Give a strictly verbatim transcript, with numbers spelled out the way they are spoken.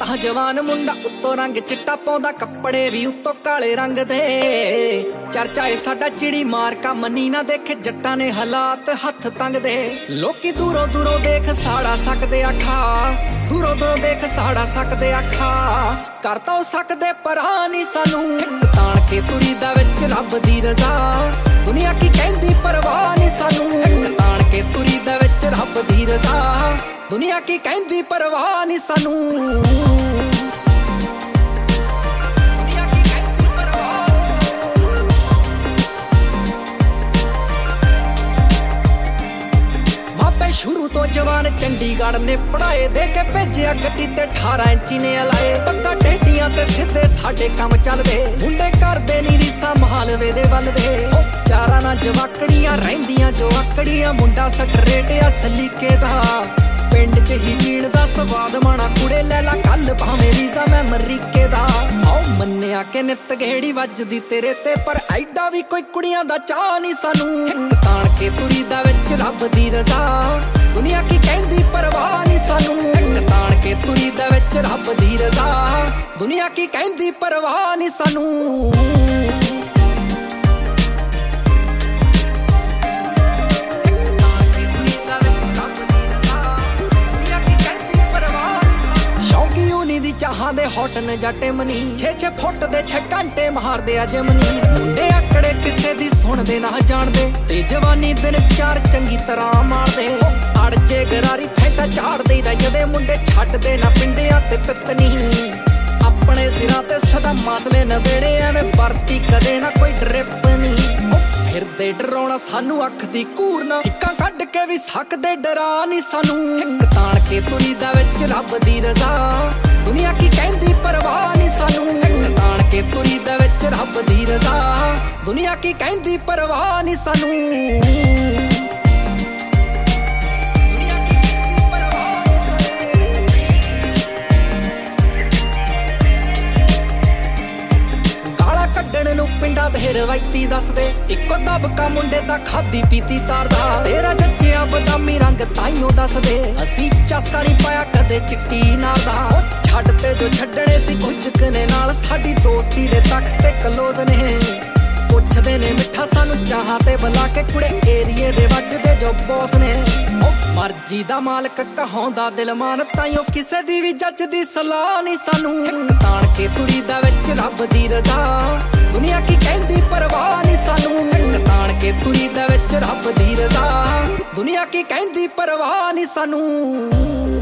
ਤਾਂ ਜਵਾਨ ਮੁੰਡਾ ਉੱਤੋਂ ਰੰਗ ਚਿੱਟਾ ਪਾਉਂਦਾ, ਕੱਪੜੇ ਵੀ ਉੱਤੋਂ ਕਾਲੇ ਰੰਗ ਦੇ। ਚਰਚਾ ਏ ਸਾਡਾ ਚਿੜੀ ਮਾਰਕਾ, ਮੰਨੀ ਨਾ ਦੇਖੇ ਜੱਟਾਂ ਨੇ ਹਾਲਾਤ ਹੱਥ ਤੰਗ ਦੇ। ਲੋਕੀ ਦੂਰੋਂ ਦੂਰੋਂ ਦੇਖ ਸਾੜਾ ਸਕਦੇ ਆਖਾ, ਦੂਰੋਂ ਦੂਰੋਂ ਦੇਖ ਸਾੜਾ ਸਕਦੇ ਆਖਾ। ਕਰ ਤਾਂ ਸਕਦੇ ਪਰ ਹਾਂ ਨੀ ਸਾਨੂੰ, ਇੱਕ ਤਾਣ ਕੇ ਤੁਰੀ ਦਾ ਵਿੱਚ ਰੱਬ ਦੀ ਰਜ਼ਾ। ਦੁਨੀਆ ਕੀ ਕਹਿੰਦੀ ਪਰਵਾਹ ਨੀ ਸਾਨੂੰ, ਇੱਕ ਤਾਣ ਕੇ ਤੁਰੀ ਦਾ ਵਿੱਚ ਰੱਬ ਦੀ ਰਜ਼ਾ। ਦੁਨੀਆ ਕੀ ਕਹਿੰਦੀ ਪਰਵਾਹ ਨੀ ਸਾਨੂੰ। ਸ਼ੁਰੂ ਤੋਂ ਜਵਾਨ ਚੰਡੀਗੜ੍ਹ ਨੇ ਪੜਾਏ, ਦੇ ਕੇ ਭੇਜਿਆ ਗੱਡੀ ਤੇ ਅਠਾਰਾਂ ਇੰਚੀ ਨੇ ਲਾਏ। ਪੱਕਾ ਟੇਡੀਆਂ ਤੇ ਸਿੱਧੇ ਸਾਡੇ ਕੰਮ ਚੱਲਦੇ, ਮੁੰਡੇ ਕਰਦੇ ਨੀ ਰੀਸਾਂ ਮਹਾਲਵੇ ਦੇ ਵੱਲ ਦੇ। ਉਹ ਚਾਰਾਂ ਨਾਲ ਜਵਾਕੜੀਆਂ ਰਹਿੰਦੀਆਂ ਜੋ ਆਕੜੀਆਂ, ਮੁੰਡਾ ਸਟਰੇਟ ਆ ਸਲੀਕੇ ਦਾ। ਪਿੰਡ ਚ ਹੀ ਜੀਣ ਦਾ ਸਵਾਦ ਮਾਣਾ, ਕੁੜੇ ਲੈ ਲਾ ਕੱਲ ਭਾਵੇਂ ਵੀਜ਼ਾ ਮੈਂ ਅਮਰੀਕੇ ਦਾ। ਆਓ ਮੰਨਿਆ ਕਿ ਨਿੱਤ ਗੇੜੀ ਵੱਜਦੀ ਤੇਰੇ ਤੇ, ਪਰ ਐਡਾ ਵੀ ਕੋਈ ਕੁੜੀਆਂ ਦਾ ਚਾਹ ਨੀ ਸਾਨੂੰ। ਇੱਕ ਤਾਣ ਕੇ ਤੁਰੀ ਦਾ ਵਿੱਚ ਰੱਬ ਦੀ ਰਜ਼ਾ। ਦੁਨੀਆ ਕੀ ਕਹਿੰਦੀ ਪਰਵਾਹ ਨੀ ਸਾਨੂੰ, ਇੱਕ ਤਾਣ ਕੇ ਤੁਰੀ ਦਾ ਵਿੱਚ ਰੱਬ ਦੀ ਰਜ਼ਾ। ਦੁਨੀਆ ਕੀ ਕਹਿੰਦੀ ਪਰਵਾਹ ਨੀ ਸਾਨੂੰ। ਚਾਹਾਂ ਦੇ ਹੌਟ ਨੇ ਜੱਟੇ ਮਨੀ, ਛੇ ਛੇ ਫੁੱਟ ਦੇ ਛੇ ਘੰਟੇ ਮਾਰਦੇ ਆ ਜਮਨੀ। ਮੁੰਡੇ ਆਕੜੇ ਕਿਸੇ ਦੀ ਸੁਣਦੇ ਨਾ ਜਾਣਦੇ, ਤੇ ਜਵਾਨੀ ਦਿਨ ਚਾਰ ਚੰਗੀ ਤਰ੍ਹਾਂ ਮਾਰਦੇ। ਅੜਜੇ ਗਰਾਰੀ ਫੈਂਟਾ ਝਾੜ ਦੇਈਦਾ ਜਦੇ, ਮੁੰਡੇ ਛੱਡਦੇ ਨਾ ਪਿੰਡਿਆਂ ਤੇ ਪਿੱਤਨੀ। ਆਪਣੇ ਸਿਰਾਂ ਤੇ ਸਦਾ ਮਸਲੇ ਨਵੇੜੇ, ਐਵੇਂ ਵਰਤੀ ਕਦੇ ਨਾ ਕੋਈ ਡਰਿਪ ਨੀ। ਫਿਰਦੇ ਡਰਾਉਣਾ ਸਾਨੂੰ ਅੱਖ ਦੀ ਘੂਰ ਨਾ, ਇੱਕਾਂ ਕੱਢ ਕੇ ਵੀ ਸਕਦੇ ਡਰਾ ਨੀ ਸਾਨੂੰ। ਇੱਕ ਤਾਣ ਕੇ ਤੁਰੀ ਦਾ ਵਿੱਚ ਰੱਬ ਦੀ ਰਜ਼ਾ। ਦੁਨੀਆ ਕੀ ਕਹਿੰਦੀ ਪਰਵਾਹ ਨੀ ਸਾਨੂੰ, ਇੱਕ ਤਾਣ ਕੇ ਤੁਰੀ ਦਾ ਵਿੱਚ ਰੱਬ ਦੀ ਰਜ਼ਾ। ਦੁਨੀਆ ਕੀ ਕਹਿੰਦੀ ਪਰਵਾਹ ਨੀ ਸਾਨੂੰ। ਪਿੰਡਾਂ ਦੇ ਰਵਾਇਤੀ ਦੱਸਦੇ, ਇੱਕੋ ਦਬਕਾ ਮੁੰਡੇ ਦਾ ਖਾਦੀ ਪੀਤੀ ਤਾਰਦਾ। ਤੇਰਾ ਜੱਜਿਆ ਬਦਾਮੀ ਰੰਗ ਤਾਈਓ ਦੱਸਦੇ, ਅਸੀਂ ਚਸਕਾ ਨੀ ਪਾਇਆ ਕਦੇ ਚਿੱਟੀ ਨਾਰ ਦਾ। ਉਹ ਛੱਡ ਤੇ ਜੋ ਛੱਡਣੇ ਸੀ ਕੁਝ ਕਨੇ ਨਾਲ, ਸਾਡੀ ਦੋਸਤੀ ਦੇ ਤੱਕ ਤੇ ਕਲੋਜ਼ ਨੇ। ਪੁੱਛਦੇ ਨੇ ਮਿੱਠਾ ਸਾਨੂੰ ਚਾਹਾਂ ਤੇ ਬੁਲਾ ਕੇ, ਕੁੜੇ ਏਰੀਏ ਦੇ ਵੱਜਦੇ ਜੋ ਬੌਸ ਨੇ। ਉਹ ਮਰਜ਼ੀ ਦਾ ਮਾਲਕ ਕਹਾਉਂਦਾ ਦਿਲ ਮਾਨ, ਤਾਈਓ ਕਿਸੇ ਦੀ ਵੀ ਜੱਜਦੀ ਸਲਾਹ ਨੀ ਸਾਨੂੰ। ਇੱਕ ਤਾਣ ਕੇ ਤੁਰੀ ਦਾ ਵਿੱਚ ਰੱਬ ਦੀ ਰਜ਼ਾ। ਦੁਨੀਆ ਕੀ ਕਹਿੰਦੀ ਪਰਵਾਹ ਨੀ ਸਾਨੂੰ, ਇੱਕ ਤਾਣ ਕੇ ਤੁਰੀ ਦਾ ਵਿੱਚ ਰੱਬ ਦੀ ਰਜ਼ਾ। ਦੁਨੀਆ ਕੀ ਕਹਿੰਦੀ ਪਰਵਾਹ ਨੀ ਸਾਨੂੰ।